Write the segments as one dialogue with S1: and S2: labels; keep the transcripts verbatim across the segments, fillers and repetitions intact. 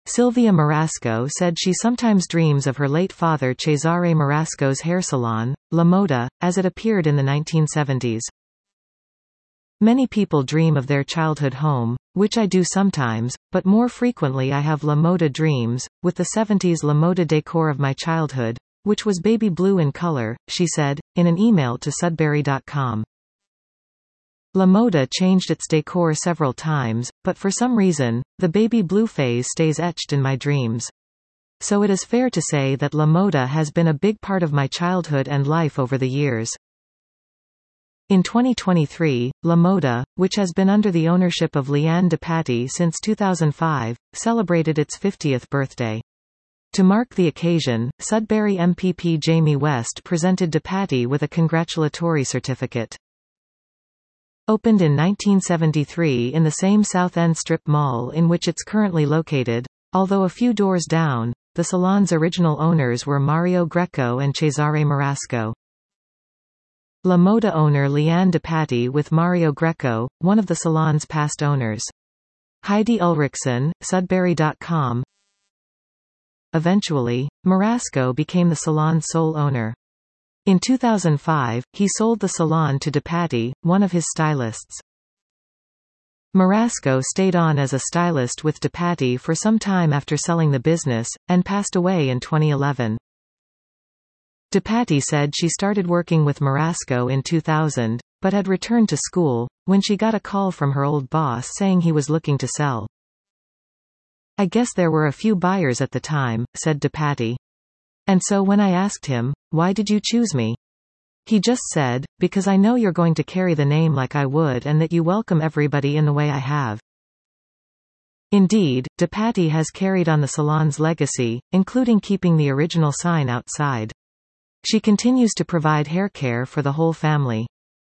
S1: Sylvia Marasco said she sometimes dreams of her late father Cesare Marasco's hair salon, La Moda, as it appeared in the nineteen seventies. Many people dream of their childhood home, which I do sometimes, but more frequently I have La Moda dreams, with the seventies La Moda decor of my childhood, which was baby blue in color, she said, in an email to Sudbury dot com. La Moda changed its decor several times, but for some reason, the baby blue phase stays etched in my dreams. So it is fair to say that La Moda has been a big part of my childhood and life over the years. In twenty twenty-three, La Moda, which has been under the ownership of Leanne de Patty since two thousand five, celebrated its fiftieth birthday. To mark the occasion, Sudbury M P P Jamie West presented de Patty with a congratulatory certificate. Opened in nineteen seventy-three in the same South End strip mall in which it's currently located, although a few doors down, the salon's original owners were Mario Greco and Cesare Marasco. La Moda owner Leanne de Patty with Mario Greco, one of the salon's past owners. Heidi Ulrichsen, Sudbury dot com. Eventually, Marasco became the salon's sole owner. In two thousand five, he sold the salon to de Patty, one of his stylists. Marasco stayed on as a stylist with de Patty for some time after selling the business, and passed away in twenty eleven. De Patty said she started working with Marasco in two thousand, but had returned to school, when she got a call from her old boss saying he was looking to sell. "I guess there were a few buyers at the time," said de Patty. "And so when I asked him, 'Why did you choose me?' he just said, 'Because I know you're going to carry the name like I would and that you welcome everybody in the way I have.'" Indeed, de Patty has carried on the salon's legacy, including keeping the original sign outside. She continues to provide hair care for the whole family.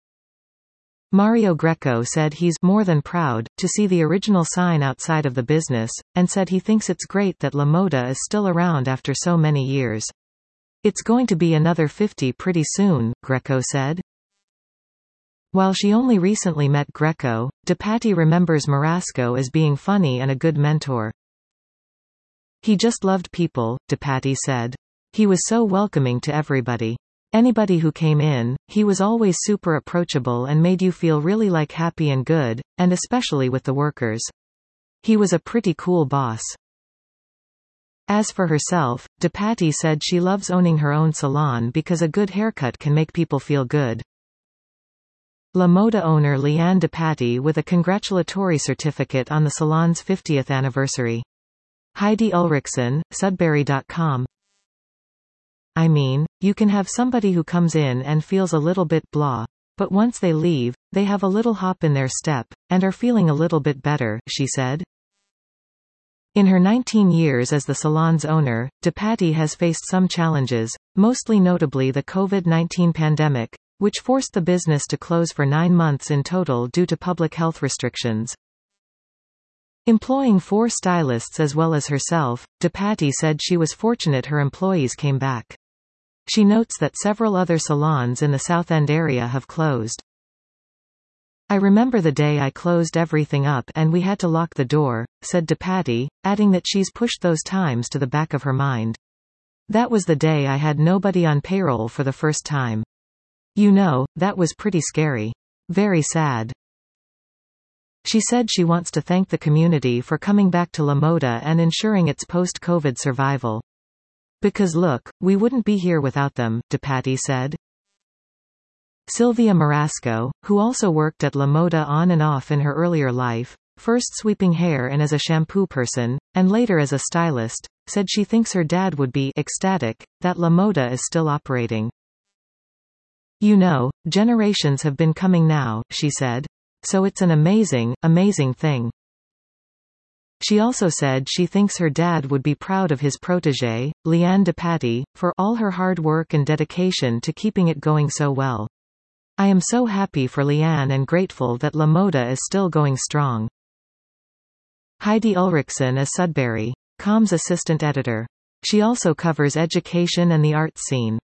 S1: Mario Greco said he's more than proud to see the original sign outside of the business, and said he thinks it's great that La Moda is still around after so many years. "It's going to be another fifty pretty soon," Greco said. While she only recently met Greco, de Patty remembers Marasco as being funny and a good mentor. "He just loved people," de Patty said. "He was so welcoming to everybody. Anybody who came in, he was always super approachable and made you feel really like happy and good, and especially with the workers. He was a pretty cool boss." As for herself, de Patty said she loves owning her own salon because a good haircut can make people feel good. La Moda owner Leanne de Patty with a congratulatory certificate on the salon's fiftieth anniversary. Heidi Ulrichsen, Sudbury dot com. "I mean, you can have somebody who comes in and feels a little bit blah, but once they leave, they have a little hop in their step, and are feeling a little bit better," she said. In her nineteen years as the salon's owner, de Patty has faced some challenges, mostly notably the COVID nineteen pandemic, which forced the business to close for nine months in total due to public health restrictions. Employing four stylists as well as herself, de Patty said she was fortunate her employees came back. She notes that several other salons in the South End area have closed. "I remember the day I closed everything up and we had to lock the door," said de Patty, adding that she's pushed those times to the back of her mind. "That was the day I had nobody on payroll for the first time. You know, that was pretty scary. Very sad." She said she wants to thank the community for coming back to La Moda and ensuring its post-COVID survival. "Because look, we wouldn't be here without them," de Patty said. Sylvia Marasco, who also worked at La Moda on and off in her earlier life, first sweeping hair and as a shampoo person, and later as a stylist, said she thinks her dad would be ecstatic that La Moda is still operating. "You know, generations have been coming now," she said. "So it's an amazing, amazing thing." She also said she thinks her dad would be proud of his protégée, Leanne de Patty, for all her hard work and dedication to keeping it going so well. "I am so happy for Leanne and grateful that La Moda is still going strong." Heidi Ulrichsen is Sudbury dot com's assistant editor. She also covers education and the arts scene.